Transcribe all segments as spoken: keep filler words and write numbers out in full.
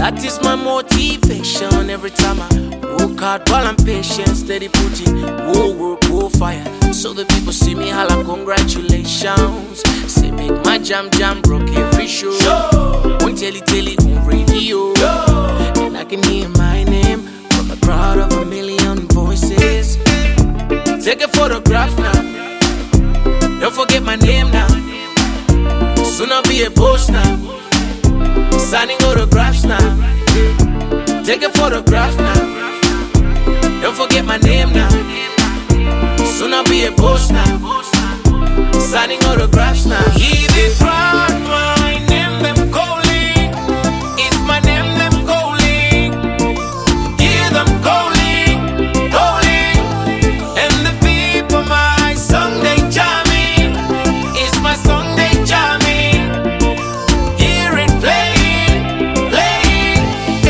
That is my motivation every time I work hard while I'm patient, steady putting more work, more fire. So the people see me holla, congratulations. Say make my jam jam rock every show. Won't tell it, tell it on radio. And I can hear my name from a crowd of a million voices. Take a photograph now. Don't forget my name now. Soon I'll be a boss now. Signing autographs now. Take a photograph now. Don't forget my name now. Soon I'll be a boss now. Signing autographs now. He did cry, my name them calling. It's my name them calling. Hear them calling, calling. And the people my song they jamming. It's my song they jamming. Hear it playing, playing.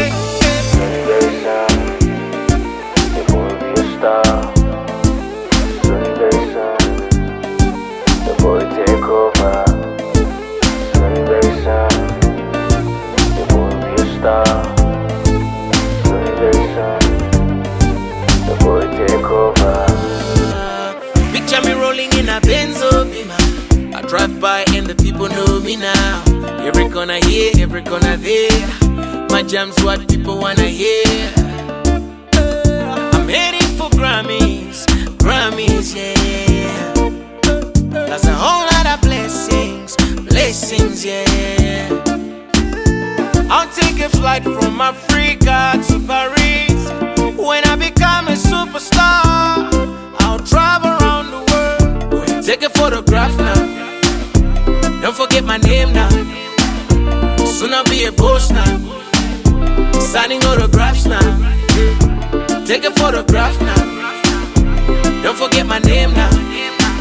Sunday sun, you wanna be a star. Sunday sun, the boy take over. Sunday sun, you wanna be a star. Sunday sun, the boy take over. Picture me rolling in a Benzo Beamer. I drive by and the people know me now. Every corner here, every corner there. My jam's what people wanna hear. I'm heading for Grammys, Grammys, yeah. That's a whole lot of blessings, blessings, yeah. I'll take a flight from Africa to Paris. When I become a superstar, I'll travel around the world. Take a photograph now. Don't forget my name now. Soon I'll be a boss now. Signing autographs now. Take a photograph now. Don't forget my name now.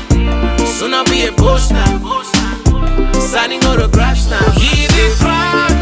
Soon I'll be a boss now. Signing autographs now. He did cry.